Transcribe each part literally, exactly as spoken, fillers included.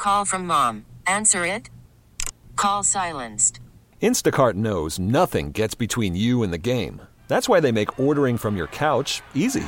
Call from mom. Answer it. Call silenced. Instacart knows nothing gets between you and the game. That's why they make ordering from your couch easy.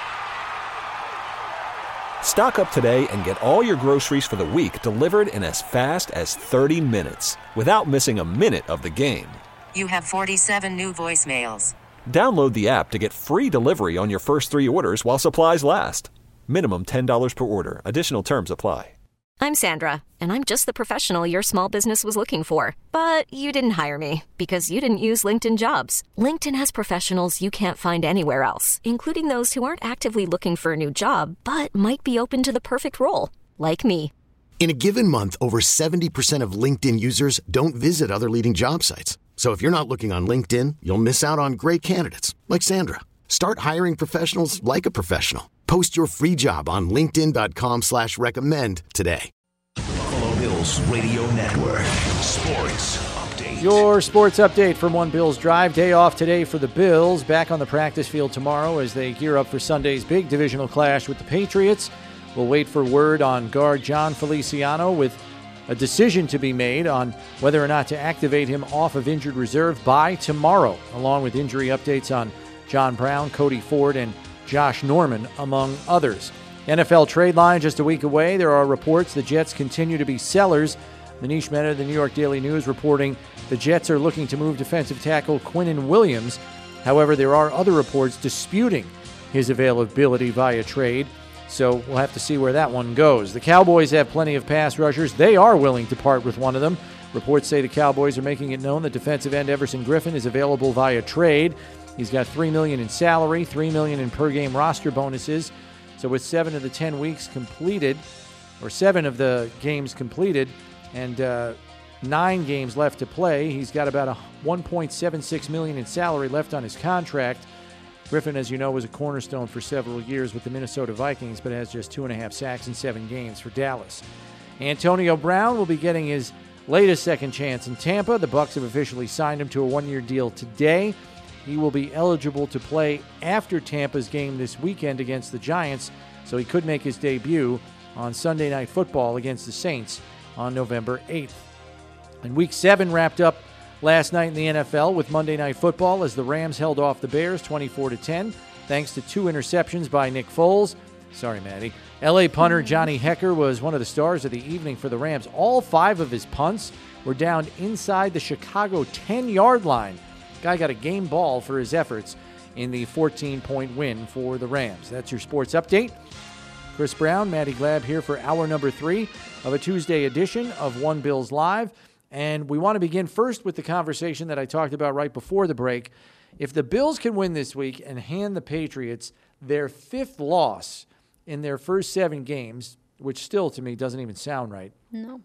Stock up today and get all your groceries for the week delivered in as fast as thirty minutes without missing a minute of the game. You have forty-seven new voicemails. Download the app to get free delivery on your first three orders while supplies last. Minimum ten dollars per order. Additional terms apply. I'm Sandra, and I'm just the professional your small business was looking for. But you didn't hire me because you didn't use LinkedIn Jobs. LinkedIn has professionals you can't find anywhere else, including those who aren't actively looking for a new job, but might be open to the perfect role, like me. In a given month, over seventy percent of LinkedIn users don't visit other leading job sites. So if you're not looking on LinkedIn, you'll miss out on great candidates like Sandra. Start hiring professionals like a professional. Post your free job on linkedin.com slash recommend today. Buffalo Bills Radio Network. Sports Update. Your sports update from One Bills Drive. Day off today for the Bills. Back on the practice field tomorrow as they gear up for Sunday's big divisional clash with the Patriots. We'll wait for word on guard John Feliciano with a decision to be made on whether or not to activate him off of injured reserve by tomorrow, along with injury updates on John Brown, Cody Ford, and Josh Norman, among others. N F L trade line just a week away. There are reports the Jets continue to be sellers. Manish Mehta of the New York Daily News reporting the Jets are looking to move defensive tackle Quinnen Williams. However, there are other reports disputing his availability via trade, so we'll have to see where that one goes. The Cowboys have plenty of pass rushers. They are willing to part with one of them. Reports say the Cowboys are making it known that defensive end Everson Griffin is available via trade. He's got three million dollars in salary, three million dollars in per-game roster bonuses. So with seven of the ten weeks completed, or seven of the games completed, and uh, nine games left to play, he's got about a one point seven six million dollars in salary left on his contract. Griffin, as you know, was a cornerstone for several years with the Minnesota Vikings, but has just two and a half sacks in seven games for Dallas. Antonio Brown will be getting his latest second chance in Tampa. The Bucs have officially signed him to a one-year deal today. He will be eligible to play after Tampa's game this weekend against the Giants, so he could make his debut on Sunday Night Football against the Saints on November eighth. And Week seven wrapped up last night in the N F L with Monday Night Football as the Rams held off the Bears twenty-four to ten, thanks to two interceptions by Nick Foles. Sorry, Maddie. L A punter Johnny Hekker was one of the stars of the evening for the Rams. All five of his punts were down inside the Chicago ten-yard line. Guy got a game ball for his efforts in the fourteen-point win for the Rams. That's your sports update. Chris Brown, Maddie Glab here for hour number three of a Tuesday edition of One Bills Live. And we want to begin first with the conversation that I talked about right before the break. If the Bills can win this week and hand the Patriots their fifth loss in their first seven games, which still to me doesn't even sound right. No.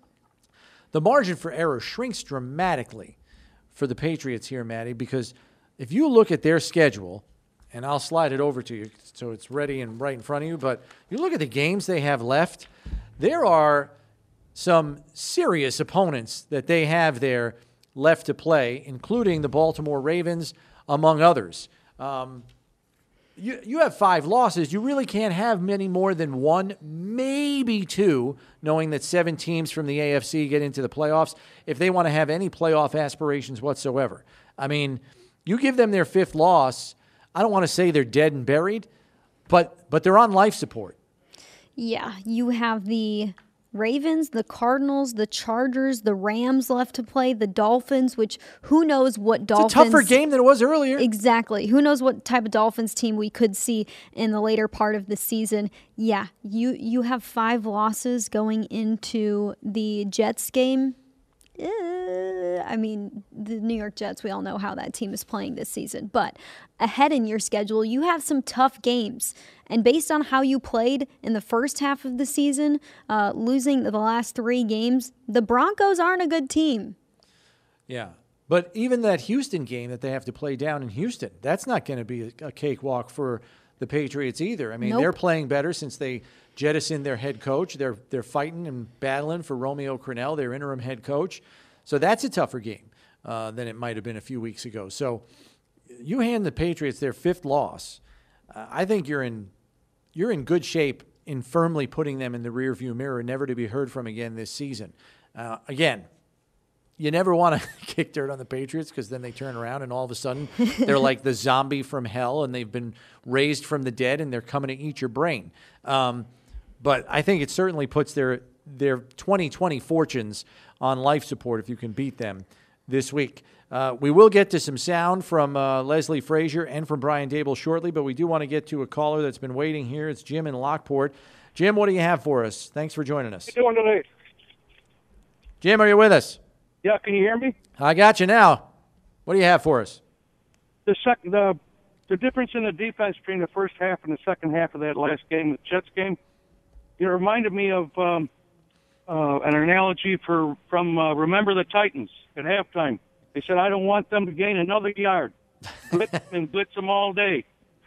The margin for error shrinks dramatically for the Patriots here, Maddie, because if you look at their schedule, and I'll slide it over to you so it's ready and right in front of you, but you look at the games they have left, there are some serious opponents that they have there left to play, including the Baltimore Ravens, among others. Um, you, you have five losses. You really can't have many more than one, maybe two, knowing that seven teams from the A F C get into the playoffs if they want to have any playoff aspirations whatsoever. I mean, you give them their fifth loss, I don't want to say they're dead and buried, but but they're on life support. Yeah, you have the Ravens, the Cardinals, the Chargers, the Rams left to play, the Dolphins, which who knows what Dolphins... It's a tougher game than it was earlier. Exactly. Who knows what type of Dolphins team we could see in the later part of the season. Yeah, you, you have five losses going into the Jets game. Uh, I mean, the New York Jets, we all know how that team is playing this season. But ahead in your schedule, you have some tough games. And based on how you played in the first half of the season, uh, losing the last three games, the Broncos aren't a good team. Yeah. But even that Houston game that they have to play down in Houston, that's not going to be a, a cakewalk for the Patriots either. I mean, Nope. They're playing better since they jettisoned their head coach. They're they're fighting and battling for Romeo Crennel, their interim head coach. So that's a tougher game uh, than it might have been a few weeks ago. So you hand the Patriots their fifth loss. Uh, I think you're in you're in good shape in firmly putting them in the rearview mirror, never to be heard from again this season. Uh, again, you never want to kick dirt on the Patriots because then they turn around and all of a sudden they're like the zombie from hell and they've been raised from the dead and they're coming to eat your brain. Um, but I think it certainly puts their their twenty twenty fortunes on life support if you can beat them this week. Uh, we will get to some sound from uh, Leslie Frazier and from Brian Daboll shortly, but we do want to get to a caller that's been waiting here. It's Jim in Lockport. Jim, what do you have for us? Thanks for joining us. What are you doing today? Jim, are you with us? Yeah, can you hear me? I got you now. What do you have for us? The sec- the the difference in the defense between the first half and the second half of that last game, the Jets game, it reminded me of um, uh, an analogy for from uh, Remember the Titans at halftime. They said, I don't want them to gain another yard. Blitz and blitz them all day.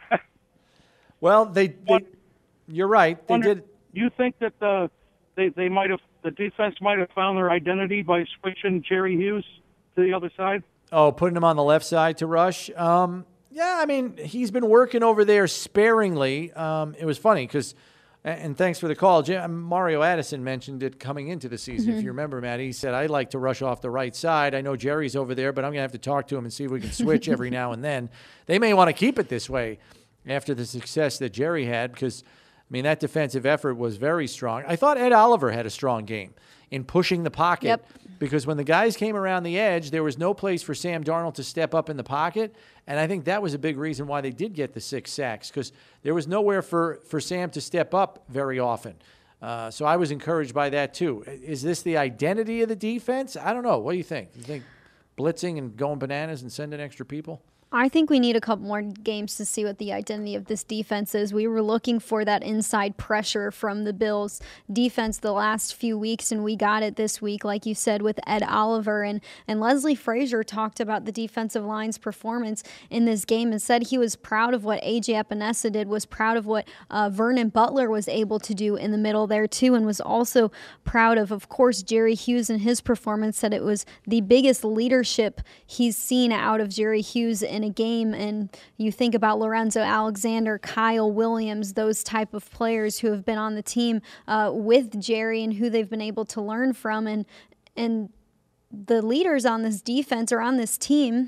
Well, they, they you're right. They Wonder, did. You think that the they they might have the defense might have found their identity by switching Jerry Hughes to the other side? Oh, putting him on the left side to rush. Um, yeah, I mean he's been working over there sparingly. Um, it was funny because. And thanks for the call. Mario Addison mentioned it coming into the season. Mm-hmm. If you remember, Matt, he said, I'd like to rush off the right side. I know Jerry's over there, but I'm going to have to talk to him and see if we can switch every now and then. They may want to keep it this way after the success that Jerry had because, I mean, that defensive effort was very strong. I thought Ed Oliver had a strong game in pushing the pocket yep. because when the guys came around the edge, there was no place for Sam Darnold to step up in the pocket. And I think that was a big reason why they did get the six sacks because there was nowhere for, for Sam to step up very often. Uh, so I was encouraged by that too. Is this the identity of the defense? I don't know. What do you think? You think blitzing and going bananas and sending extra people? I think we need a couple more games to see what the identity of this defense is. We were looking for that inside pressure from the Bills defense the last few weeks, and we got it this week, like you said, with Ed Oliver. And, and Leslie Frazier talked about the defensive line's performance in this game and said he was proud of what A J Epinesa did, was proud of what uh, Vernon Butler was able to do in the middle there, too, and was also proud of, of course, Jerry Hughes and his performance, said it was the biggest leadership he's seen out of Jerry Hughes in a game. And you think about Lorenzo Alexander, Kyle Williams, those type of players who have been on the team uh, with Jerry and who they've been able to learn from. And and the leaders on this defense or on this team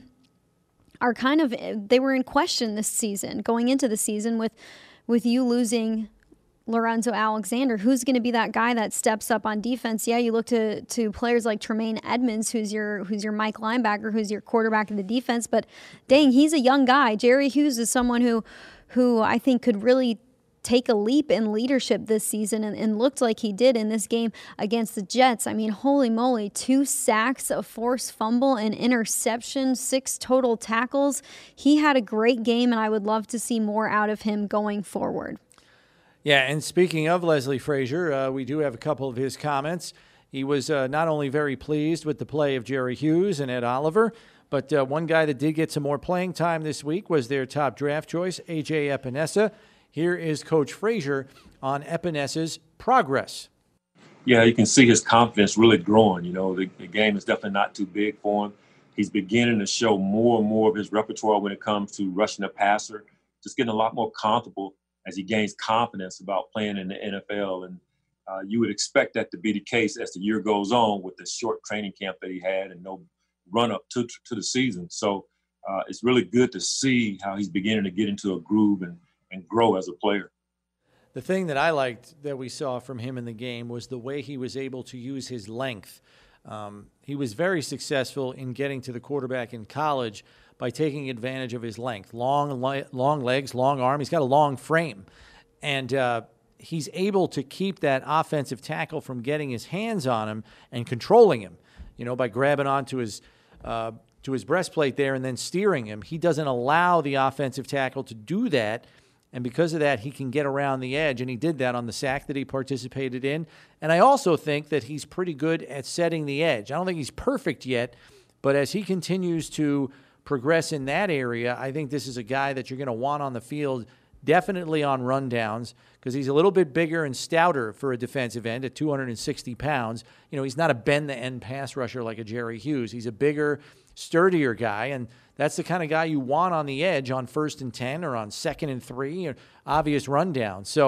are kind of, they were in question this season, going into the season with with you losing Lorenzo Alexander. Who's going to be that guy that steps up on defense? Yeah, you look to to players like Tremaine Edmonds, who's your who's your Mike linebacker, who's your quarterback of the defense. But dang, he's a young guy. Jerry Hughes is someone who who I think could really take a leap in leadership this season and, and looked like he did in this game against the Jets. I mean, holy moly, two sacks, a forced fumble, an interception, six total tackles. He had a great game, and I would love to see more out of him going forward. Yeah, and speaking of Leslie Frazier, uh, we do have a couple of his comments. He was uh, not only very pleased with the play of Jerry Hughes and Ed Oliver, but uh, one guy that did get some more playing time this week was their top draft choice, A J Epinesa. Here is Coach Frazier on Epinesa's progress. Yeah, you can see his confidence really growing. You know, the, the game is definitely not too big for him. He's beginning to show more and more of his repertoire when it comes to rushing the passer, just getting a lot more comfortable as he gains confidence about playing in the N F L. And uh, you would expect that to be the case as the year goes on with the short training camp that he had and no run-up to, to the season. So uh, it's really good to see how he's beginning to get into a groove and, and grow as a player. The thing that I liked that we saw from him in the game was the way he was able to use his length. Um, he was very successful in getting to the quarterback in college by taking advantage of his length. Long, long legs, long arm. He's got a long frame. And uh, he's able to keep that offensive tackle from getting his hands on him and controlling him, you know, by grabbing onto his uh, to his breastplate there and then steering him. He doesn't allow the offensive tackle to do that. And because of that, he can get around the edge, and he did that on the sack that he participated in. And I also think that he's pretty good at setting the edge. I don't think he's perfect yet, but as he continues to progress in that area, I think this is a guy that you're going to want on the field, definitely on rundowns, because he's a little bit bigger and stouter for a defensive end at two hundred sixty pounds. You know, he's not a bend-the-end pass rusher like a Jerry Hughes. He's a bigger, sturdier guy, and that's the kind of guy you want on the edge on first and ten or on second and three, or obvious rundown. So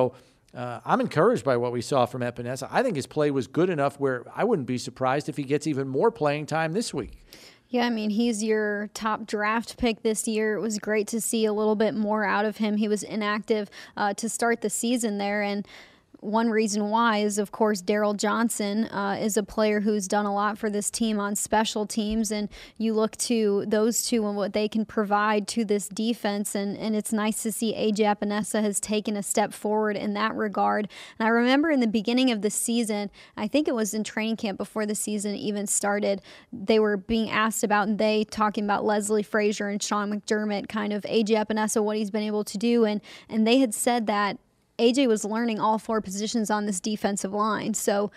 Uh, I'm encouraged by what we saw from Epenesa. I think his play was good enough where I wouldn't be surprised if he gets even more playing time this week. Yeah, I mean, he's your top draft pick this year. It was great to see a little bit more out of him. He was inactive uh, to start the season there, and one reason why is, of course, Daryl Johnson uh, is a player who's done a lot for this team on special teams, and you look to those two and what they can provide to this defense, and, and it's nice to see A J Epenesa has taken a step forward in that regard. And I remember in the beginning of the season, I think it was in training camp before the season even started, they were being asked about, and they talking about Leslie Frazier and Sean McDermott, kind of A J Epenesa, what he's been able to do, and and they had said that A J was learning all four positions on this defensive line. So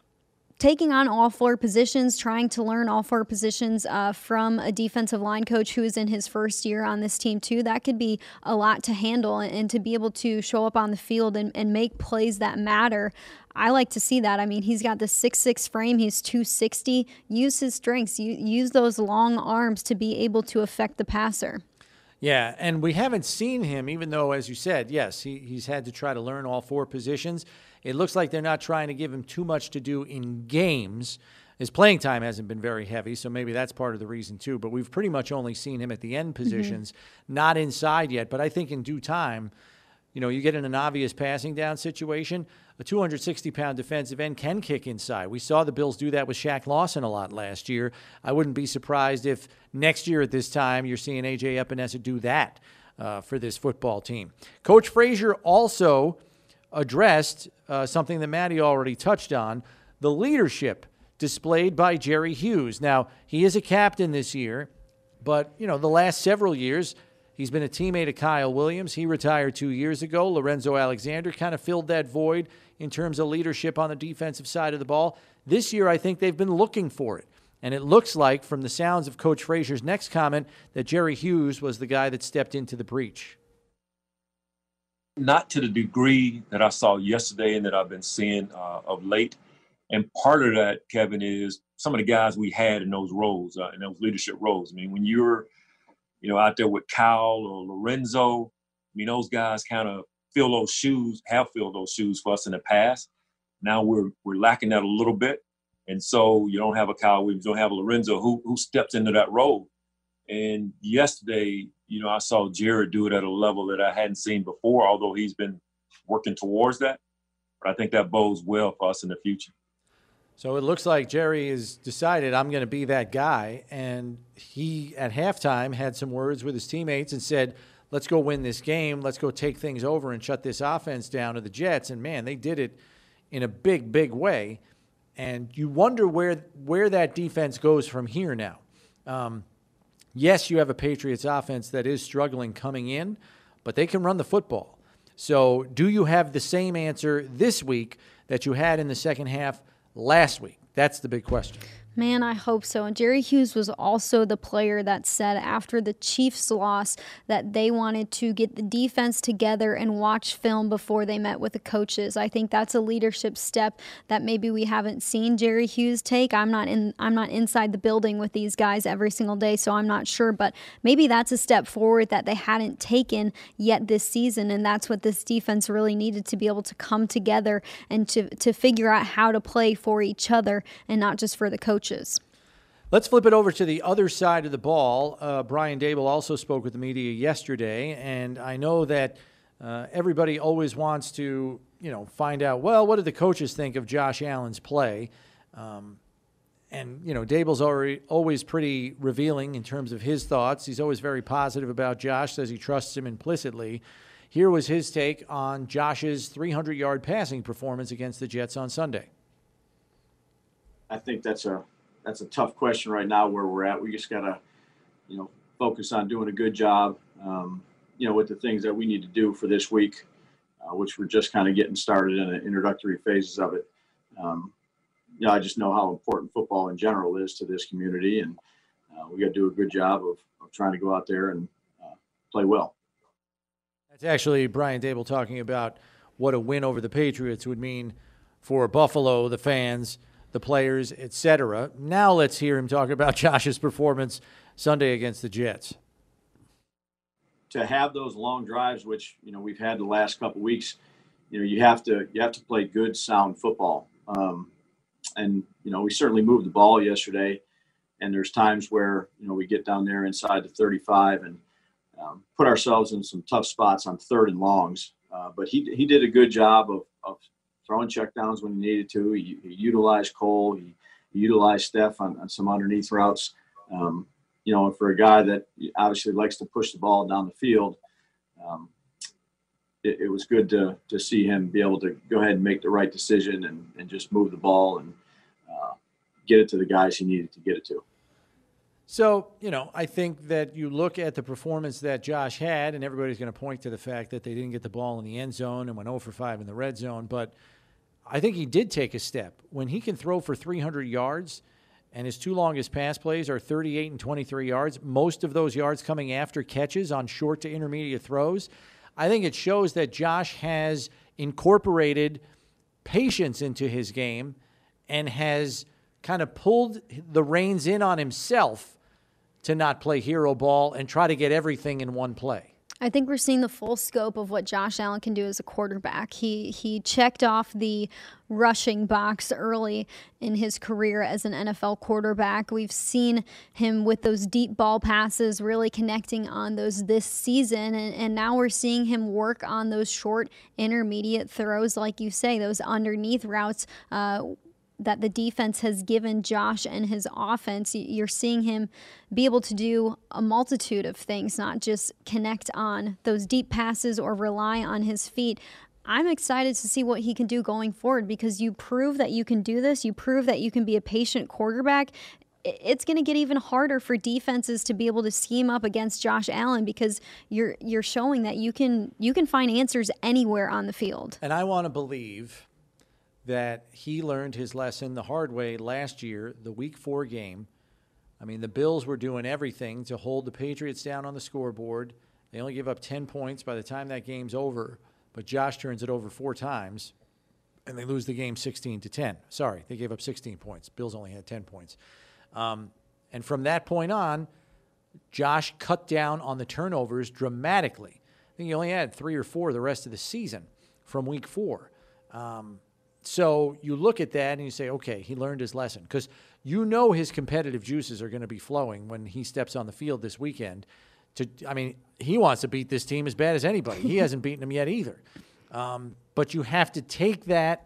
taking on all four positions, trying to learn all four positions uh, from a defensive line coach who is in his first year on this team too, that could be a lot to handle, and to be able to show up on the field and, and make plays that matter. I like to see that. I mean, he's got the six six frame. He's two sixty. Use his strengths. Use those long arms to be able to affect the passer. Yeah, and we haven't seen him, even though, as you said, yes, he, he's had to try to learn all four positions. It looks like they're not trying to give him too much to do in games. His playing time hasn't been very heavy, so maybe that's part of the reason too. But we've pretty much only seen him at the end positions, mm-hmm. not inside yet. But I think in due time, you know, you get in an obvious passing down situation, a two hundred sixty pound defensive end can kick inside. We saw the Bills do that with Shaq Lawson a lot last year. I wouldn't be surprised if next year at this time you're seeing A J Epenesa do that uh, for this football team. Coach Frazier also addressed uh, something that Maddie already touched on, the leadership displayed by Jerry Hughes. Now, he is a captain this year, but, you know, the last several years, he's been a teammate of Kyle Williams. He retired two years ago. Lorenzo Alexander kind of filled that void in terms of leadership on the defensive side of the ball. This year, I think they've been looking for it. And it looks like, from the sounds of Coach Frazier's next comment, that Jerry Hughes was the guy that stepped into the breach. Not to the degree that I saw yesterday and that I've been seeing uh, of late. And part of that, Kevin, is some of the guys we had in those roles, uh, in those leadership roles. I mean, when you're, you know, out there with Kyle or Lorenzo, I mean, those guys kind of fill those shoes, have filled those shoes for us in the past. Now we're we're lacking that a little bit. And so you don't have a Kyle Williams, you don't have a Lorenzo who who steps into that role. And yesterday, you know, I saw Jared do it at a level that I hadn't seen before, although he's been working towards that. But I think that bodes well for us in the future. So it looks like Jerry has decided, I'm going to be that guy. And he, at halftime, had some words with his teammates and said, let's go win this game. Let's go take things over and shut this offense down to the Jets. And, man, they did it in a big, big way. And you wonder where where that defense goes from here now. Um, yes, you have a Patriots offense that is struggling coming in, but they can run the football. So do you have the same answer this week that you had in the second half last week? That's the big question. Man, I hope so. And Jerry Hughes was also the player that said after the Chiefs loss that they wanted to get the defense together and watch film before they met with the coaches. I think that's a leadership step that maybe we haven't seen Jerry Hughes take. I'm not in I'm not inside the building with these guys every single day, so I'm not sure, but maybe that's a step forward that they hadn't taken yet this season, and that's what this defense really needed, to be able to come together and to to figure out how to play for each other and not just for the coaches. Let's flip it over to the other side of the ball. Uh, Brian Daboll also spoke with the media yesterday, and I know that uh, everybody always wants to, you know, find out, well, what did the coaches think of Josh Allen's play? Um, and, you know, Daboll's already, always pretty revealing in terms of his thoughts. He's always very positive about Josh, says he trusts him implicitly. Here was his take on Josh's three hundred yard passing performance against the Jets on Sunday. I think that's a That's a tough question right now where we're at. We just got to, you know, focus on doing a good job, um, you know, with the things that we need to do for this week, uh, which we're just kind of getting started in the introductory phases of it. Um, you know, I just know how important football in general is to this community, and uh, we got to do a good job of, of trying to go out there and uh, play well. That's actually Brian Daboll talking about what a win over the Patriots would mean for Buffalo, the fans, the players, et cetera. Now let's hear him talk about Josh's performance Sunday against the Jets. To have those long drives, which, you know, we've had the last couple of weeks, you know, you have to you have to play good, sound football. Um, and you know, we certainly moved the ball yesterday. And there's times where, you know, we get down there inside the thirty-five and um, put ourselves in some tough spots on third and longs. Uh, but he he did a good job of, of throwing checkdowns when he needed to. He, he utilized Cole. He, he utilized Steph on, on some underneath routes. Um, you know, and for a guy that obviously likes to push the ball down the field, um, it, it was good to to see him be able to go ahead and make the right decision and, and just move the ball and uh, get it to the guys he needed to get it to. So, you know, I think that you look at the performance that Josh had, and everybody's going to point to the fact that they didn't get the ball in the end zone and went zero for five in the red zone. But I think he did take a step. When he can throw for three hundred yards and his two longest pass plays are thirty-eight and twenty-three yards, most of those yards coming after catches on short to intermediate throws, I think it shows that Josh has incorporated patience into his game and has kind of pulled the reins in on himself to not play hero ball and try to get everything in one play. I think we're seeing the full scope of what Josh Allen can do as a quarterback. He he checked off the rushing box early in his career as an N F L quarterback. We've seen him with those deep ball passes really connecting on those this season, and, and now we're seeing him work on those short intermediate throws, like you say, those underneath routes uh, that the defense has given Josh and his offense. You're seeing him be able to do a multitude of things, not just connect on those deep passes or rely on his feet. I'm excited to see what he can do going forward because you prove that you can do this. You prove that you can be a patient quarterback. It's going to get even harder for defenses to be able to scheme up against Josh Allen because you're you're showing that you can you can find answers anywhere on the field. And I want to believe that he learned his lesson the hard way last year, the week four game. I mean, the Bills were doing everything to hold the Patriots down on the scoreboard. They only give up ten points by the time that game's over, but Josh turns it over four times, and they lose the game sixteen to ten. Sorry, they gave up sixteen points. Bills only had ten points. Um, and from that point on, Josh cut down on the turnovers dramatically. I think he only had three or four the rest of the season from week four. Um, So you look at that and you say, okay, he learned his lesson. Because you know his competitive juices are going to be flowing when he steps on the field this weekend. To, I mean, he wants to beat this team as bad as anybody. He hasn't beaten them yet either. Um, but you have to take that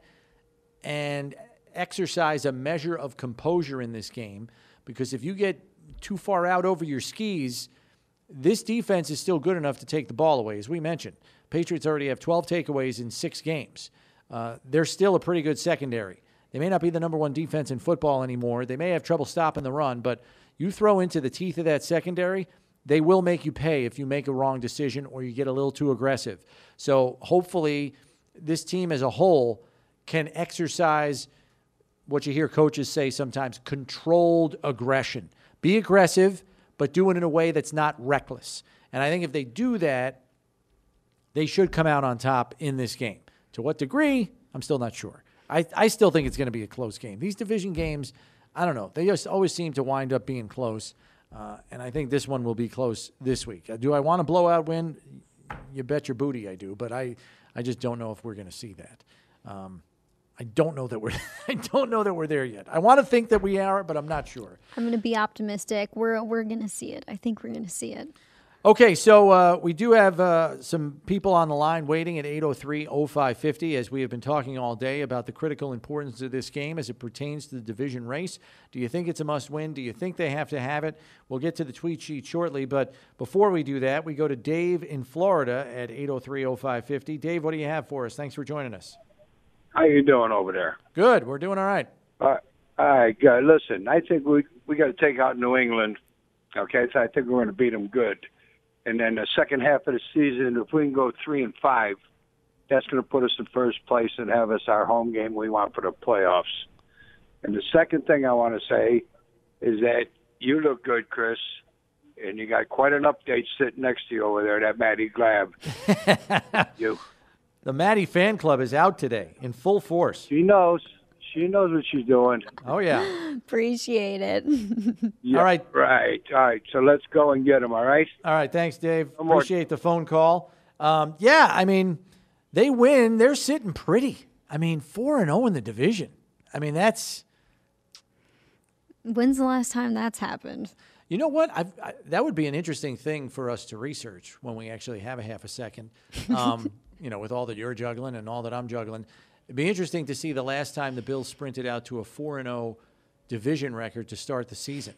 and exercise a measure of composure in this game. Because if you get too far out over your skis, this defense is still good enough to take the ball away. As we mentioned, Patriots already have twelve takeaways in six games. Uh, they're still a pretty good secondary. They may not be the number one defense in football anymore. They may have trouble stopping the run, but you throw into the teeth of that secondary, they will make you pay if you make a wrong decision or you get a little too aggressive. So hopefully this team as a whole can exercise what you hear coaches say sometimes, controlled aggression. Be aggressive, but do it in a way that's not reckless. And I think if they do that, they should come out on top in this game. To what degree, I'm still not sure. I, I still think it's going to be a close game. These division games, I don't know. They just always seem to wind up being close, uh, and I think this one will be close this week. Uh, do I want a blowout win? You bet your booty I do, but I, I just don't know if we're going to see that. Um, I don't know that we're I don't know that we're there yet. I want to think that we are, but I'm not sure. I'm going to be optimistic. We're we're going to see it. I think we're going to see it. Okay, so uh, we do have uh, some people on the line waiting at eight oh three oh five fifty as we have been talking all day about the critical importance of this game as it pertains to the division race. Do you think it's a must-win? Do you think they have to have it? We'll get to the tweet sheet shortly, but before we do that, we go to Dave in Florida at eight oh three oh five fifty. Dave, what do you have for us? Thanks for joining us. How you doing over there? Good. We're doing all right. Uh, all right, good. Listen, I think we we got to take out New England, okay? So I think we're going to beat them good. And then the second half of the season, if we can go three and five, that's going to put us in first place and have us our home game we want for the playoffs. And the second thing I want to say is that you look good, Chris, and you got quite an update sitting next to you over there, that Maddie Glab. you. The Maddie fan club is out today in full force. She knows. She knows what she's doing. Oh, yeah. Appreciate it. Yeah, all right. Right. All right. So let's go and get them, all right? All right. Thanks, Dave. Appreciate the phone call. Um, yeah, I mean, they win, they're sitting pretty. I mean, four and oh in the division. I mean, that's... When's the last time that's happened? You know what? I've, I, that would be an interesting thing for us to research when we actually have a half a second. Um, you know, with all that you're juggling and all that I'm juggling. It'd be interesting to see the last time the Bills sprinted out to a four and oh division record to start the season.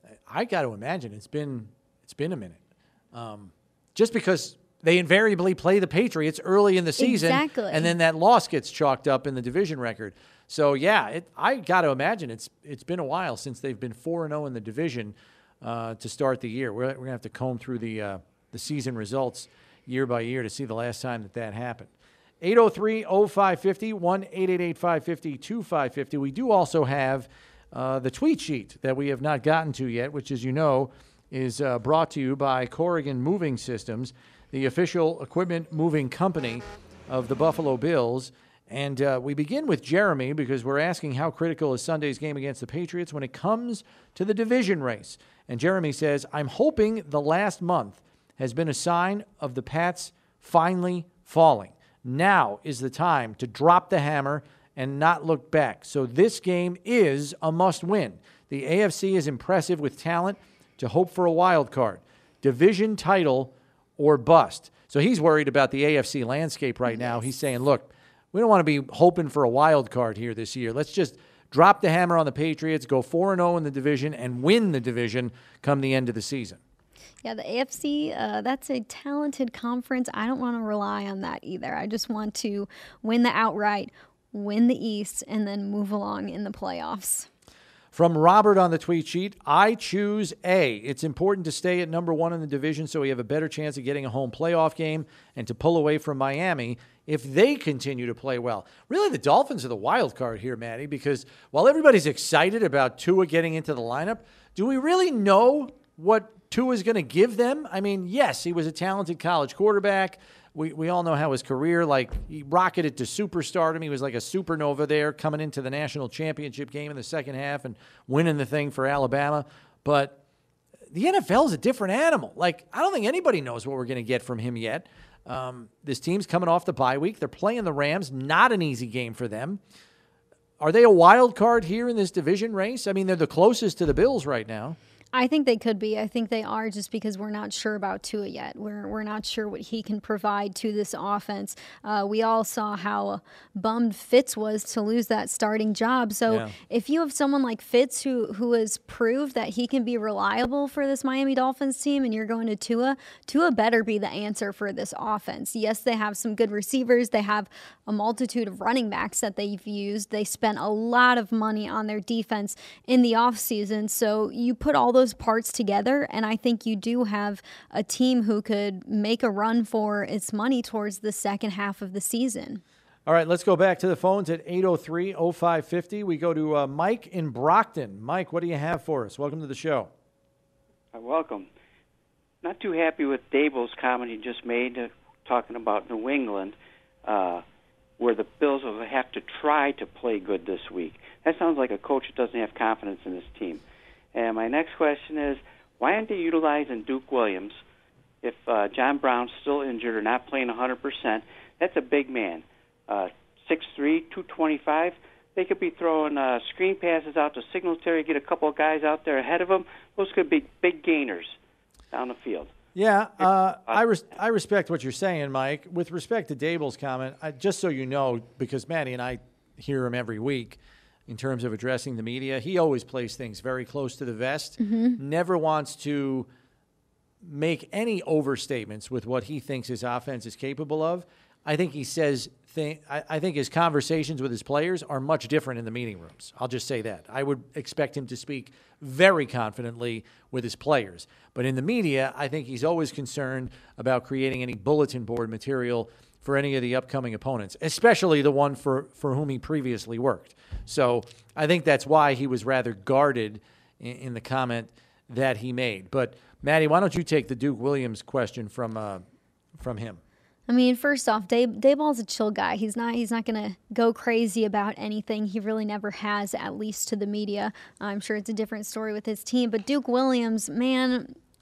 I got to imagine it's been it's been a minute. Um, just because they invariably play the Patriots early in the season. Exactly. And then that loss gets chalked up in the division record. So, yeah, it, I got to imagine it's it's been a while since they've been four and oh in the division uh, to start the year. We're, we're going to have to comb through the uh, the season results year by year to see the last time that that happened. eight oh three oh five five oh, one eight eight eight five five oh two five five oh. We do also have uh, the tweet sheet that we have not gotten to yet, which, as you know, is uh, brought to you by Corrigan Moving Systems, the official equipment moving company of the Buffalo Bills. And uh, we begin with Jeremy because we're asking how critical is Sunday's game against the Patriots when it comes to the division race. And Jeremy says, I'm hoping the last month has been a sign of the Pats finally falling. Now is the time to drop the hammer and not look back. So this game is a must-win. The A F C is impressive with talent to hope for a wild card. Division title or bust. So he's worried about the A F C landscape right now. He's saying, look, we don't want to be hoping for a wild card here this year. Let's just drop the hammer on the Patriots, go four and oh in the division, and win the division come the end of the season. Yeah, the A F C, uh, that's a talented conference. I don't want to rely on that either. I just want to win the outright, win the East, and then move along in the playoffs. From Robert on the tweet sheet, I choose A. It's important to stay at number one in the division so we have a better chance of getting a home playoff game and to pull away from Miami if they continue to play well. Really, the Dolphins are the wild card here, Maddie, because while everybody's excited about Tua getting into the lineup, do we really know what Tua's going to give them? I mean, yes, he was a talented college quarterback. We we all know how his career, like, he rocketed to superstardom. He was like a supernova there coming into the national championship game in the second half and winning the thing for Alabama. But the N F L is a different animal. Like, I don't think anybody knows what we're going to get from him yet. Um, this team's coming off the bye week. They're playing the Rams. Not an easy game for them. Are they a wild card here in this division race? I mean, they're the closest to the Bills right now. I think they could be. I think they are just because we're not sure about Tua yet. We're we're not sure what he can provide to this offense. Uh, we all saw how bummed Fitz was to lose that starting job. So yeah. If you have someone like Fitz who, who has proved that he can be reliable for this Miami Dolphins team and you're going to Tua, Tua better be the answer for this offense. Yes, they have some good receivers. They have a multitude of running backs that they've used. They spent a lot of money on their defense in the offseason. So you put all those those parts together, and I think you do have a team who could make a run for its money towards the second half of the season. All right, let's go back to the phones at eight oh three oh five five oh. We go to uh, Mike in Brockton. Mike, what do you have for us? Welcome to the show. Uh, welcome. Not too happy with Daboll's comment he just made, uh, talking about New England, uh, where the Bills will have to try to play good this week. That sounds like a coach that doesn't have confidence in his team. And my next question is, why aren't they utilizing Duke Williams if uh, John Brown's still injured or not playing one hundred percent? That's a big man, uh, six three, two twenty-five. They could be throwing uh, screen passes out to Singletary, get a couple of guys out there ahead of him. Those could be big gainers down the field. Yeah, uh, I res- I respect what you're saying, Mike. With respect to Daboll's comment, I, just so you know, because Maddie and I hear him every week, in terms of addressing the media, he always plays things very close to the vest, mm-hmm. never wants to make any overstatements with what he thinks his offense is capable of. I think he says, th- I, I think his conversations with his players are much different in the meeting rooms. I'll just say that. I would expect him to speak very confidently with his players. But in the media, I think he's always concerned about creating any bulletin board material for any of the upcoming opponents, especially the one for, for whom he previously worked. So I think that's why he was rather guarded in, in the comment that he made. But, Maddie, why don't you take the Duke Williams question from uh, from him? I mean, first off, Dave, Daboll's a chill guy. He's not he's not going to go crazy about anything. He really never has, at least to the media. I'm sure it's a different story with his team. But Duke Williams, man,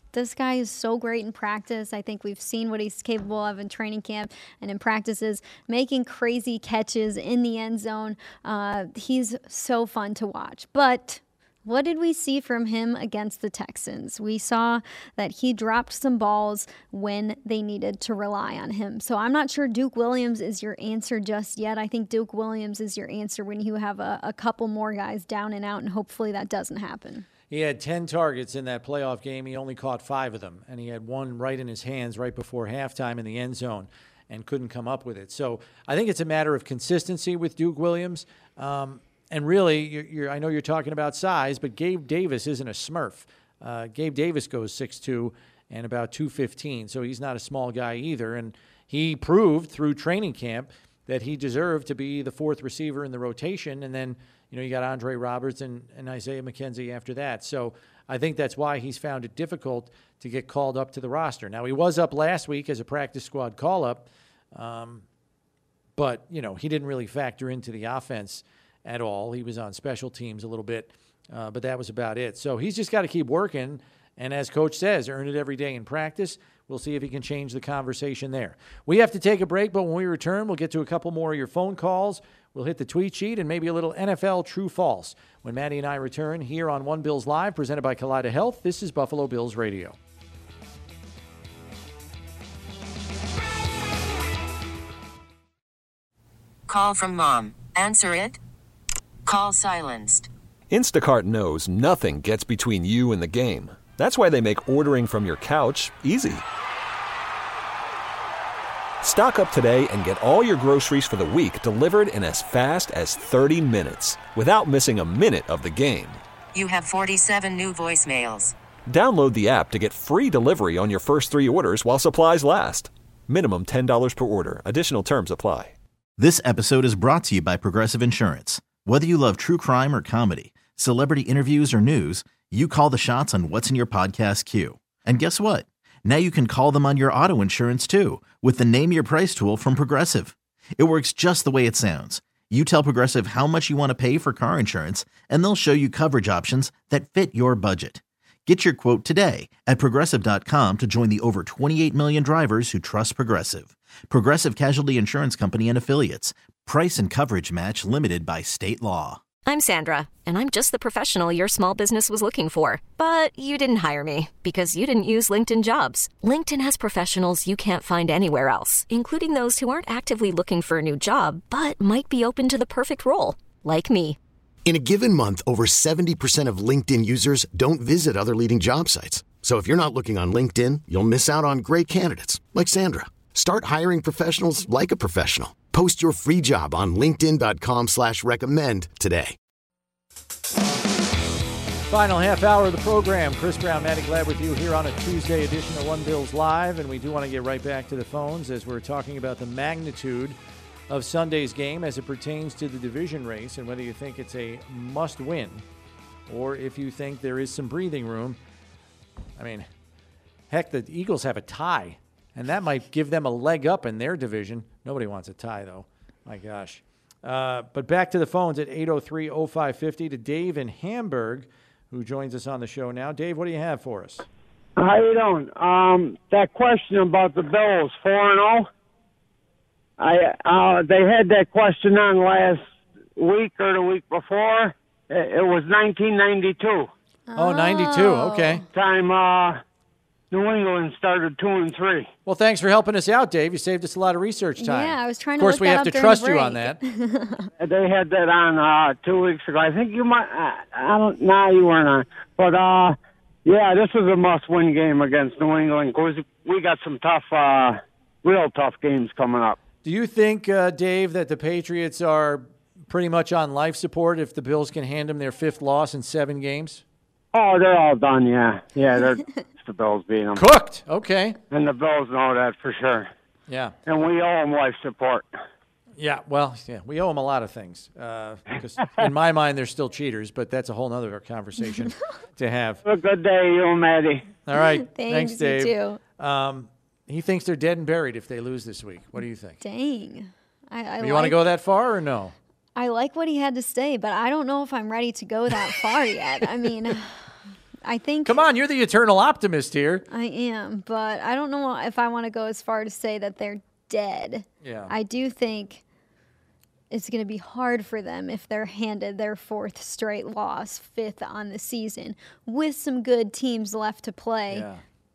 This guy is so great in practice. I think we've seen what he's capable of in training camp and in practices, making crazy catches in the end zone. Uh, he's so fun to watch. But what did we see from him against the Texans? We saw that he dropped some balls when they needed to rely on him. So I'm not sure Duke Williams is your answer just yet. I think Duke Williams is your answer when you have a, a couple more guys down and out, and hopefully that doesn't happen. He had ten targets in that playoff game. He only caught five of them, and he had one right in his hands right before halftime in the end zone and couldn't come up with it. So I think it's a matter of consistency with Duke Williams. Um, and really, you're, you're, I know you're talking about size, but Gabe Davis isn't a smurf. Uh, Gabe Davis goes six two and about two fifteen, so he's not a small guy either. And he proved through training camp that he deserved to be the fourth receiver in the rotation, and then you know, you got Andre Roberts and, and Isaiah McKenzie after that. So I think that's why he's found it difficult to get called up to the roster. Now, he was up last week as a practice squad call-up, um, but, you know, he didn't really factor into the offense at all. He was on special teams a little bit, uh, but that was about it. So he's just got to keep working, and as Coach says, earn it every day in practice. We'll see if he can change the conversation there. We have to take a break, but when we return, we'll get to a couple more of your phone calls. We'll hit the tweet sheet and maybe a little N F L true-false when Maddie and I return here on One Bills Live, presented by Kaleida Health. This is Buffalo Bills Radio. Call from mom. Answer it. Call silenced. Instacart knows nothing gets between you and the game. That's why they make ordering from your couch easy. Stock up today and get all your groceries for the week delivered in as fast as thirty minutes without missing a minute of the game. You have forty-seven new voicemails. Download the app to get free delivery on your first three orders while supplies last. Minimum ten dollars per order. Additional terms apply. This episode is brought to you by Progressive Insurance. Whether you love true crime or comedy, celebrity interviews or news, you call the shots on what's in your podcast queue. And guess what? Now you can call them on your auto insurance too with the Name Your Price tool from Progressive. It works just the way it sounds. You tell Progressive how much you want to pay for car insurance, and they'll show you coverage options that fit your budget. Get your quote today at Progressive dot com to join the over twenty-eight million drivers who trust Progressive. Progressive Casualty Insurance Company and Affiliates. Price and coverage match limited by state law. I'm Sandra, and I'm just the professional your small business was looking for. But you didn't hire me because you didn't use LinkedIn Jobs. LinkedIn has professionals you can't find anywhere else, including those who aren't actively looking for a new job, but might be open to the perfect role, like me. In a given month, over seventy percent of LinkedIn users don't visit other leading job sites. So if you're not looking on LinkedIn, you'll miss out on great candidates like Sandra. Start hiring professionals like a professional. Post your free job on linkedin dot com slash recommend today. Final half hour of the program. Chris Brown, Maddie Glad with you here on a Tuesday edition of One Bills Live. And we do want to get right back to the phones as we're talking about the magnitude of Sunday's game as it pertains to the division race and whether you think it's a must-win or if you think there is some breathing room. I mean, heck, the Eagles have a tie, and that might give them a leg up in their division. Nobody wants a tie, though. My gosh. Uh, but back to the phones at eight oh three oh five five oh to Dave in Hamburg, who joins us on the show now. Dave, what do you have for us? How you doing? Um, that question about the Bills, four and oh. I uh, they had that question on last week or the week before. It, it was nineteen ninety-two. Oh, ninety-two. Okay. Time uh, New England started two and three. Well, thanks for helping us out, Dave. You saved us a lot of research time. Yeah, I was trying of to course, look we that have up to during trust the you on break. that. They had that on uh, two weeks ago. I think you might. I, I don't. Nah, you weren't on. But uh, yeah, this was a must-win game against New England because we got some tough, uh, real tough games coming up. Do you think, uh, Dave, that the Patriots are pretty much on life support if the Bills can hand them their fifth loss in seven games? Oh, they're all done, yeah. Yeah, they're the Bills beat them. Cooked, okay. And the Bills know that for sure. Yeah. And we owe them life support. Yeah, well, yeah, we owe them a lot of things. Uh, because in my mind, they're still cheaters, but that's a whole other conversation to have. Have a good day, you and Maddie. All right. Thanks, Thanks, Dave. you too. Um, he thinks they're dead and buried if they lose this week. What do you think? Dang. I, I you like, want to go that far or no? I like what he had to say, but I don't know if I'm ready to go that far yet. I mean, I think. Come on, you're the eternal optimist here. I am, but I don't know if I want to go as far to say that they're dead. Yeah. I do think it's going to be hard for them if they're handed their fourth straight loss, fifth on the season, with some good teams left to play. Yeah.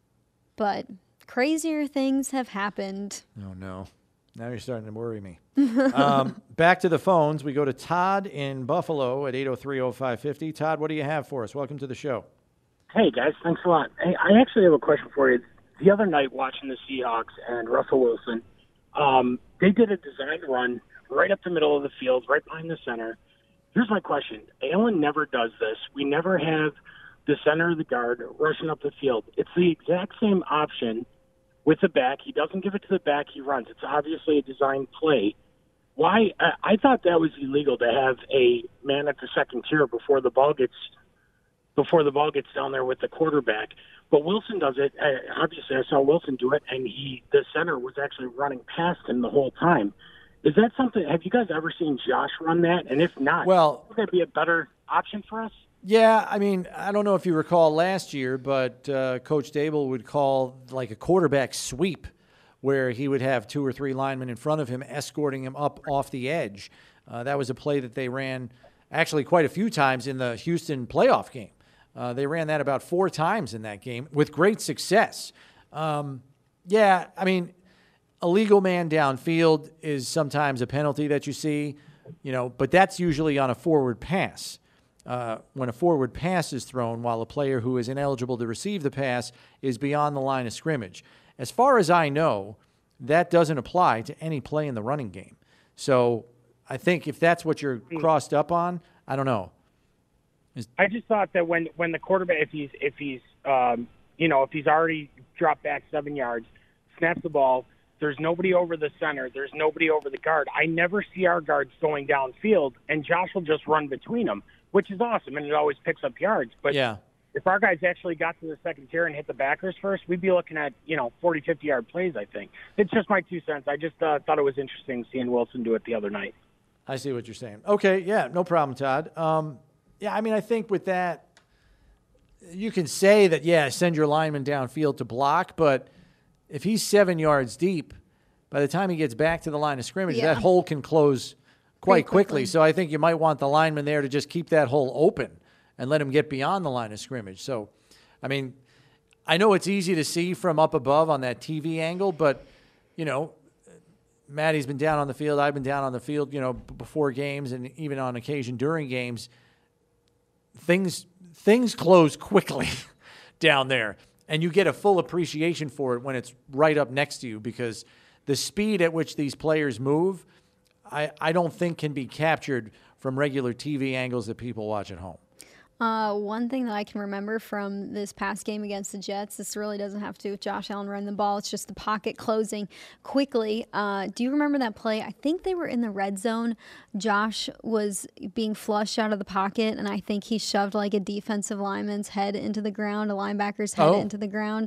But crazier things have happened. Oh, no. Now you're starting to worry me. um, back to the phones. We go to Todd in Buffalo at eight oh three oh five fifty. Todd, what do you have for us? Welcome to the show. Hey, guys. Thanks a lot. Hey, I actually have a question for you. The other night watching the Seahawks and Russell Wilson, um, they did a designed run right up the middle of the field, right behind the center. Here's my question. Allen never does this. We never have the center of the guard rushing up the field. It's the exact same option with the back. He doesn't give it to the back. He runs. It's obviously a designed play. Why? I, I thought that was illegal to have a man at the second tier before the ball gets before the ball gets down there with the quarterback. But Wilson does it. Uh, obviously, I saw Wilson do it, and he the center was actually running past him the whole time. Is that something? Have you guys ever seen Josh run that? And if not, well, would that be a better option for us? Yeah, I mean, I don't know if you recall last year, but uh, Coach Dable would call like a quarterback sweep where he would have two or three linemen in front of him escorting him up off the edge. Uh, that was a play that they ran actually quite a few times in the Houston playoff game. Uh, they ran that about four times in that game with great success. Um, yeah, I mean, a legal man downfield is sometimes a penalty that you see, you know, but that's usually on a forward pass. Uh, when a forward pass is thrown while a player who is ineligible to receive the pass is beyond the line of scrimmage. As far as I know, that doesn't apply to any play in the running game. So I think if that's what you're crossed up on, I don't know. Is- I just thought that when, when the quarterback, if he's if he's um, you know if he's already dropped back seven yards, snaps the ball, there's nobody over the center, there's nobody over the guard. I never see our guards going downfield, and Josh will just run between them, which is awesome, and it always picks up yards. But yeah. if our guys actually got to the second tier and hit the backers first, we'd be looking at, you know, forty, fifty-yard plays, I think. It's just my two cents. I just uh, thought it was interesting seeing Wilson do it the other night. I see what you're saying. Okay, yeah, no problem, Todd. Um, yeah, I mean, I think with that, you can say that, yeah, send your lineman downfield to block, but if he's seven yards deep, by the time he gets back to the line of scrimmage, Yeah. that hole can close quite Pretty quickly. quickly. So I think you might want the lineman there to just keep that hole open and let him get beyond the line of scrimmage. So, I mean, I know it's easy to see from up above on that T V angle, but, you know, Maddie's been down on the field. I've been down on the field, you know, b- before games and even on occasion during games. Things things close quickly down there, and you get a full appreciation for it when it's right up next to you because the speed at which these players move, I, I don't think can be captured from regular T V angles that people watch at home. Uh, one thing that I can remember from this past game against the Jets, this really doesn't have to do with Josh Allen running the ball. It's just the pocket closing quickly. Uh, do you remember that play? I think they were in the red zone. Josh was being flushed out of the pocket, and I think he shoved like a defensive lineman's head into the ground, a linebacker's head Oh. into the ground.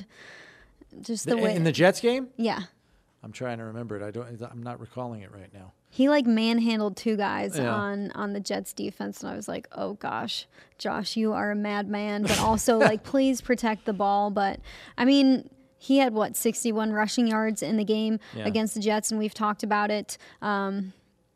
Just the The- way in the Jets game? Yeah. I'm trying to remember it. I don't. I'm not recalling it right now. He like manhandled two guys Yeah. on on the Jets defense, and I was like, "Oh gosh, Josh, you are a madman." But also, like, please protect the ball. But I mean, he had what sixty-one rushing yards in the game Yeah. against the Jets, and we've talked about it um,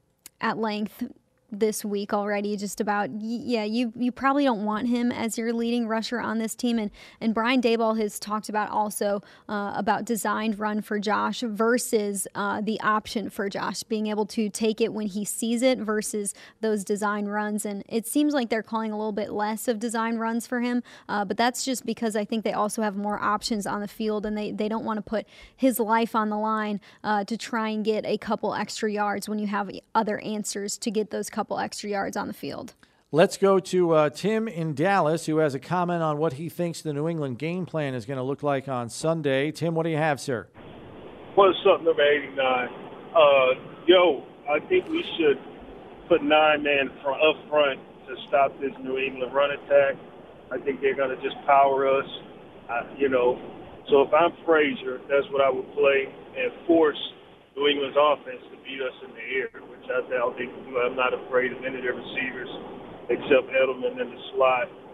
at length this week already. Just about, y- yeah, you you probably don't want him as your leading rusher on this team. And and Brian Daboll has talked about also uh, about designed run for Josh versus uh, the option for Josh, being able to take it when he sees it versus those design runs. And it seems like they're calling a little bit less of design runs for him, uh, but that's just because I think they also have more options on the field, and they, they don't want to put his life on the line uh, to try and get a couple extra yards when you have other answers to get those couple extra yards on the field. Let's go to uh, Tim in Dallas, who has a comment on what he thinks the New England game plan is going to look like on Sunday. Tim, what do you have, sir? What's up, number eighty-nine? Uh, yo, I think we should put nine men from up front to stop this New England run attack. I think they're going to just power us, uh, you know. So if I'm Frazier, that's what I would play and force New England's offense to beat us in the air, which I doubt they can do. I'm not afraid of any of their receivers except Edelman in the slot.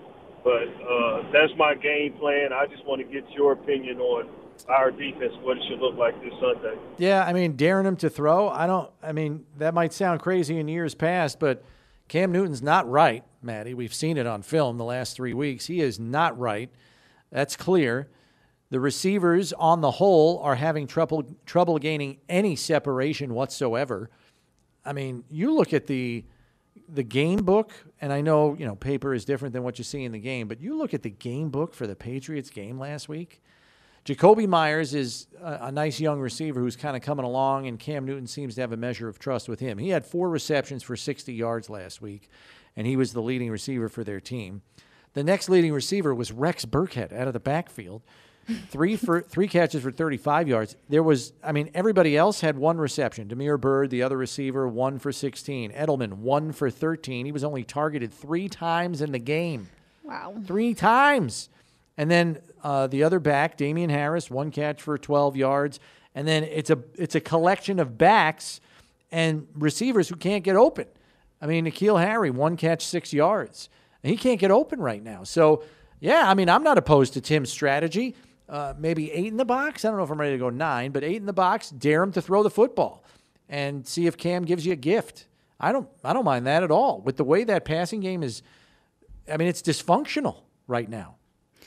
But uh, that's my game plan. I just want to get your opinion on our defense, what it should look like this Sunday. Yeah, I mean, daring him to throw, I don't, I mean, that might sound crazy in years past, but Cam Newton's not right, Maddie. We've seen it on film the last three weeks. He is not right. That's clear. The receivers on the whole are having trouble trouble gaining any separation whatsoever. I mean, you look at the the game book, and I know, you know, paper is different than what you see in the game, but you look at the game book for the Patriots game last week. Jacoby Myers is a, a nice young receiver who's kind of coming along, and Cam Newton seems to have a measure of trust with him. He had four receptions for sixty yards last week, and he was the leading receiver for their team. The next leading receiver was Rex Burkhead out of the backfield. Three for three catches for thirty-five yards. There was, I mean, everybody else had one reception. Damiere Byrd, the other receiver, one for sixteen. Edelman, one for thirteen. He was only targeted three times in the game. Wow. Three times. And then uh, the other back, Damian Harris, one catch for twelve yards. And then it's a it's a collection of backs and receivers who can't get open. I mean, N'Keal Harry, one catch, six yards. And he can't get open right now. So, yeah, I mean, I'm not opposed to Tim's strategy. Uh, maybe eight in the box. I don't know if I'm ready to go nine, but eight in the box. Dare him to throw the football and see if Cam gives you a gift. I don't. I don't mind that at all. With the way that passing game is, I mean, it's dysfunctional right now.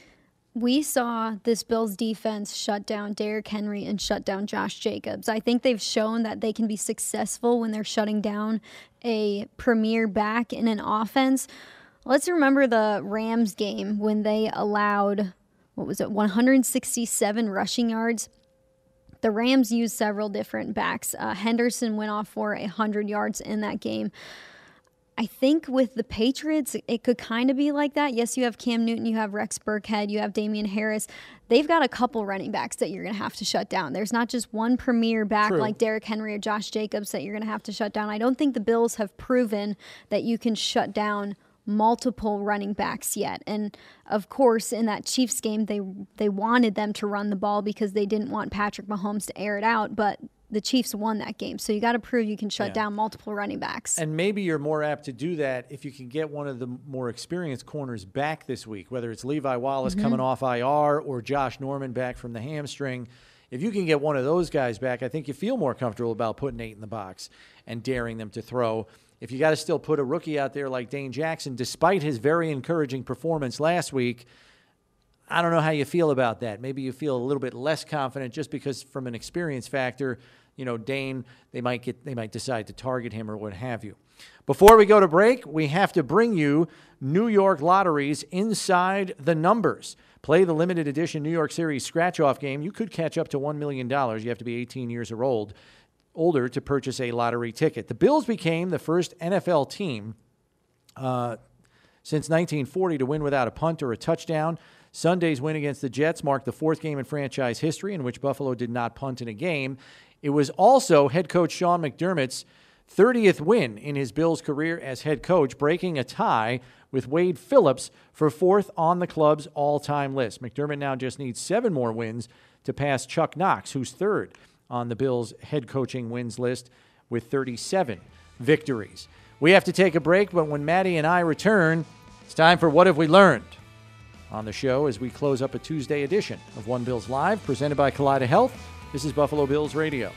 We saw this Bills defense shut down Derrick Henry and shut down Josh Jacobs. I think they've shown that they can be successful when they're shutting down a premier back in an offense. Let's remember the Rams game when they allowed, what was it, one hundred sixty-seven rushing yards. The Rams used several different backs. Uh, Henderson went off for one hundred yards in that game. I think with the Patriots, it could kind of be like that. Yes, you have Cam Newton, you have Rex Burkhead, you have Damian Harris. They've got a couple running backs that you're going to have to shut down. There's not just one premier back True. like Derrick Henry or Josh Jacobs that you're going to have to shut down. I don't think the Bills have proven that you can shut down multiple running backs yet. And of course, in that Chiefs game, they they wanted them to run the ball because they didn't want Patrick Mahomes to air it out, but the Chiefs won that game. So you got to prove you can shut Yeah. down multiple running backs. And maybe you're more apt to do that if you can get one of the more experienced corners back this week, whether it's Levi Wallace Mhm. coming off I R or Josh Norman back from the hamstring. If you can get one of those guys back, I think you feel more comfortable about putting eight in the box and daring them to throw. If you got to still put a rookie out there like Dane Jackson, despite his very encouraging performance last week, I don't know how you feel about that. Maybe you feel a little bit less confident just because from an experience factor, you know, Dane, they might get, they might decide to target him or what have you. Before we go to break, we have to bring you New York Lottery's Inside the Numbers. Play the limited edition New York Series scratch-off game. You could catch up to one million dollars. You have to be eighteen years or old, older to purchase a lottery ticket. The Bills became the first N F L team uh, since nineteen forty to win without a punt or a touchdown. Sunday's win against the Jets marked the fourth game in franchise history in which Buffalo did not punt in a game. It was also head coach Sean McDermott's thirtieth win in his Bills career as head coach, breaking a tie with Wade Phillips for fourth on the club's all-time list. McDermott now just needs seven more wins to pass Chuck Knox, who's third on the Bills' head coaching wins list with thirty-seven victories. We have to take a break, but when Maddie and I return, it's time for What Have We Learned? On the show as we close up a Tuesday edition of One Bills Live, presented by Kaleida Health. This is Buffalo Bills Radio.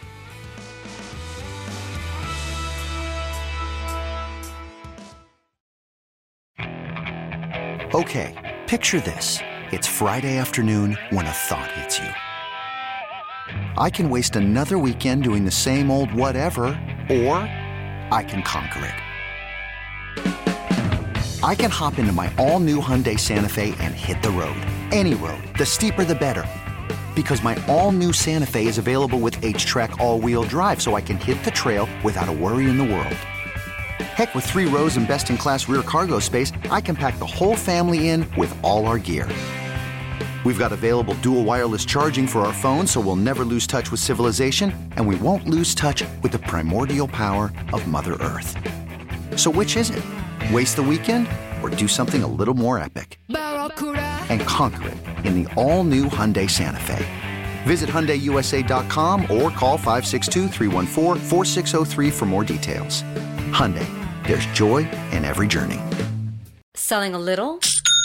Okay, picture this. It's Friday afternoon when a thought hits you. I can waste another weekend doing the same old whatever, or I can conquer it. I can hop into my all-new Hyundai Santa Fe and hit the road. Any road. The steeper, the better. Because my all-new Santa Fe is available with H-Track all-wheel drive, so I can hit the trail without a worry in the world. Heck, with three rows and best-in-class rear cargo space, I can pack the whole family in with all our gear. We've got available dual wireless charging for our phones, so we'll never lose touch with civilization, and we won't lose touch with the primordial power of Mother Earth. So which is it? Waste the weekend or do something a little more epic? And conquer it in the all-new Hyundai Santa Fe. Visit Hyundai U S A dot com or call five six two, three one four, four six zero three for more details. Hyundai, there's joy in every journey. Selling a little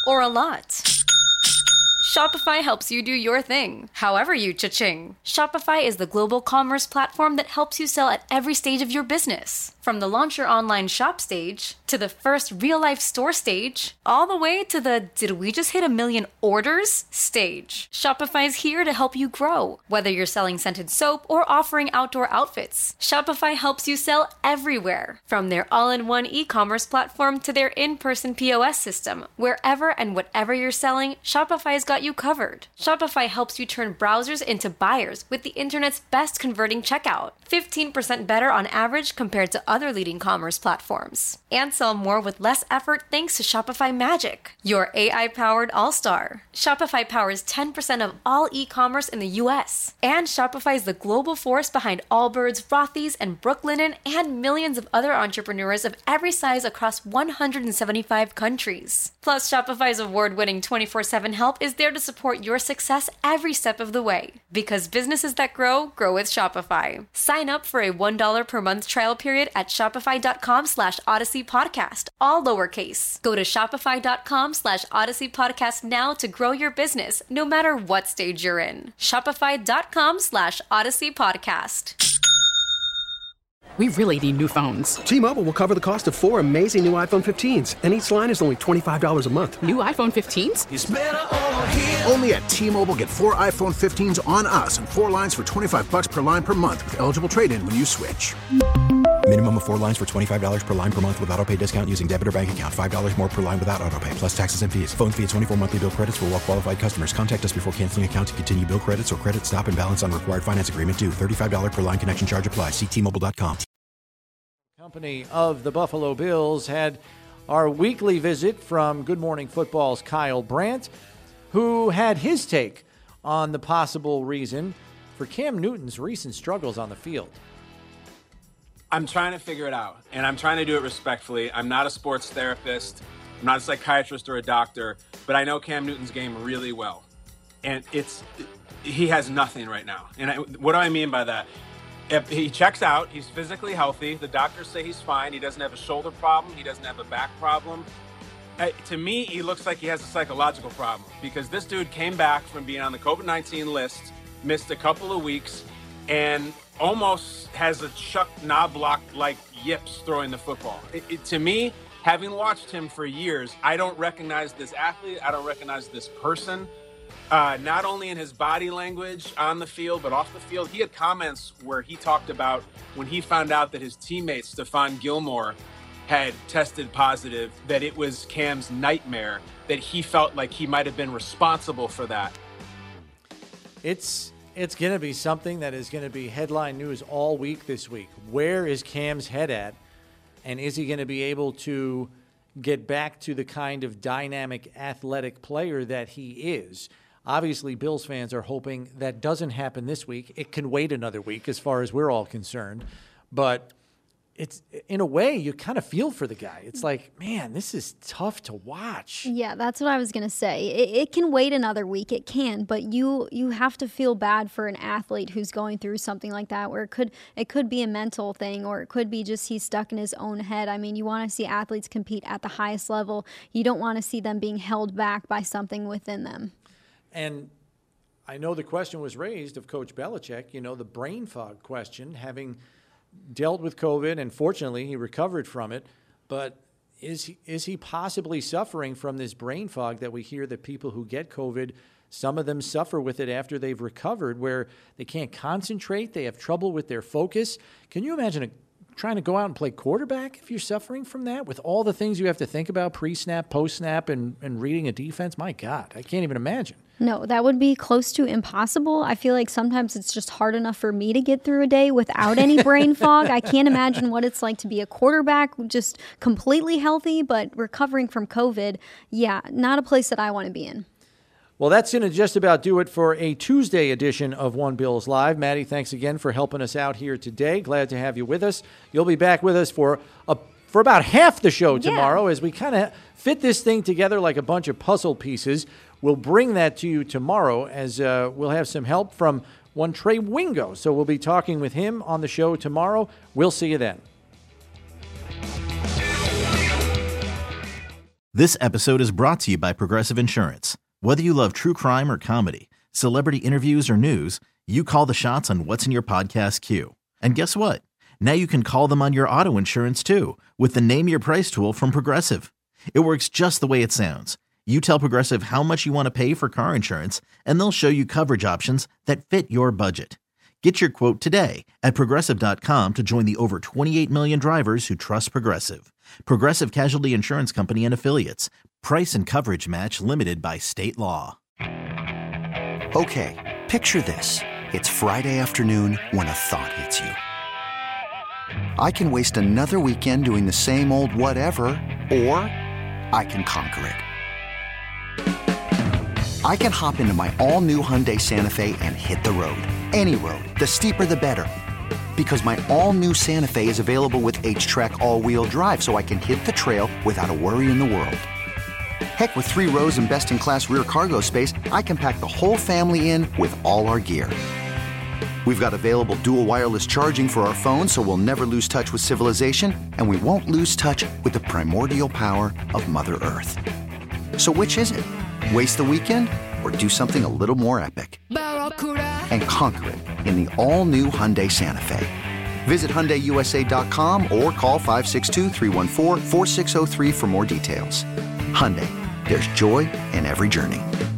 or a lot? Shopify helps you do your thing, however you cha-ching. Shopify is the global commerce platform that helps you sell at every stage of your business. From the launch your online shop stage, to the first real-life store stage, all the way to the did we just hit a million orders stage. Shopify's here to help you grow. Whether you're selling scented soap or offering outdoor outfits, Shopify helps you sell everywhere. From their all-in-one e-commerce platform to their in-person P O S system, wherever and whatever you're selling, Shopify's got you covered. Shopify helps you turn browsers into buyers with the internet's best converting checkout. fifteen percent better on average compared to other leading commerce platforms. And sell more with less effort thanks to Shopify Magic, your A I-powered all-star. Shopify powers ten percent of all e-commerce in the U S. And Shopify is the global force behind Allbirds, Rothy's, and Brooklinen, and millions of other entrepreneurs of every size across one hundred seventy-five countries. Plus, Shopify's award-winning twenty-four seven help is there to support your success every step of the way. Because businesses that grow, grow with Shopify. Sign up for a one dollar per month trial period at shopify.com slash Odyssey Podcast, all lowercase. Go to shopify.com slash Odyssey Podcast now to grow your business, no matter what stage you're in. Shopify.com slash Odyssey Podcast. We really need new phones. T-Mobile will cover the cost of four amazing new iPhone fifteens, and each line is only twenty-five dollars a month. New iPhone fifteens? It's better over here. Only at T-Mobile, get four iPhone fifteens on us and four lines for twenty-five dollars per line per month with eligible trade-in when you switch. Minimum of four lines for twenty-five dollars per line per month with autopay discount using debit or bank account. five dollars more per line without autopay, plus taxes and fees. Phone fee at twenty-four monthly bill credits for well-qualified customers. Contact us before canceling account to continue bill credits or credit stop and balance on required finance agreement due. thirty-five dollars per line connection charge applies. See T Mobile dot com. Company of the Buffalo Bills had our weekly visit from Good Morning Football's Kyle Brandt, who had his take on the possible reason for Cam Newton's recent struggles on the field. I'm trying to figure it out, and I'm trying to do it respectfully. I'm not a sports therapist. I'm not a psychiatrist or a doctor, but I know Cam Newton's game really well. And it's he has nothing right now. And I, what do I mean by that? If he checks out, he's physically healthy. The doctors say he's fine. He doesn't have a shoulder problem. He doesn't have a back problem. Uh, to me, he looks like he has a psychological problem because this dude came back from being on the COVID nineteen list, missed a couple of weeks, and almost has a Chuck Knobloch-like yips throwing the football. It, it, to me, having watched him for years, I don't recognize this athlete. I don't recognize this person. Uh, not only in his body language on the field, but off the field. He had comments where he talked about when he found out that his teammate, Stephon Gilmore, had tested positive, that it was Cam's nightmare, that he felt like he might have been responsible for that. It's it's going to be something that is going to be headline news all week this week. Where is Cam's head at? And is he going to be able to get back to the kind of dynamic, athletic player that he is? Obviously, Bills fans are hoping that doesn't happen this week. It can wait another week as far as we're all concerned. But it's in a way, you kind of feel for the guy. It's like, man, this is tough to watch. Yeah, that's what I was going to say. It, it can wait another week. It can. But you you have to feel bad for an athlete who's going through something like that, where it could, it could be a mental thing, or it could be just he's stuck in his own head. I mean, you want to see athletes compete at the highest level. You don't want to see them being held back by something within them. And I know the question was raised of Coach Belichick, you know, the brain fog question, having dealt with COVID, and fortunately he recovered from it. But is he, is he possibly suffering from this brain fog that we hear that people who get COVID, some of them suffer with it after they've recovered, where they can't concentrate, they have trouble with their focus? Can you imagine a trying to go out and play quarterback if you're suffering from that, with all the things you have to think about pre-snap, post-snap, and, and reading a defense? My God, I can't even imagine. No, that would be close to impossible. I feel like sometimes it's just hard enough for me to get through a day without any brain fog. I can't imagine what it's like to be a quarterback, just completely healthy, but recovering from COVID. Yeah, not a place that I want to be in. Well, that's going to just about do it for a Tuesday edition of One Bills Live. Maddie, thanks again for helping us out here today. Glad to have you with us. You'll be back with us for a, for about half the show tomorrow, yeah, as we kind of fit this thing together like a bunch of puzzle pieces. We'll bring that to you tomorrow, as uh, we'll have some help from one Trey Wingo. So we'll be talking with him on the show tomorrow. We'll see you then. This episode is brought to you by Progressive Insurance. Whether you love true crime or comedy, celebrity interviews or news, you call the shots on what's in your podcast queue. And guess what? Now you can call them on your auto insurance too with the Name Your Price tool from Progressive. It works just the way it sounds. You tell Progressive how much you want to pay for car insurance, and they'll show you coverage options that fit your budget. Get your quote today at Progressive dot com to join the over twenty-eight million drivers who trust Progressive. Progressive Casualty Insurance Company and Affiliates. Price and coverage match limited by state law. Okay, picture this. It's Friday afternoon when a thought hits you. I can waste another weekend doing the same old whatever, or I can conquer it. I can hop into my all-new Hyundai Santa Fe and hit the road. Any road. The steeper the better. Because my all-new Santa Fe is available with H-Track all-wheel drive, so I can hit the trail without a worry in the world. Heck, with three rows and best-in-class rear cargo space, I can pack the whole family in with all our gear. We've got available dual wireless charging for our phones, so we'll never lose touch with civilization, and we won't lose touch with the primordial power of Mother Earth. So which is it? Waste the weekend or do something a little more epic? And conquer it in the all-new Hyundai Santa Fe. Visit Hyundai U S A dot com or call five six two, three one four, four six zero three for more details. Hyundai, there's joy in every journey.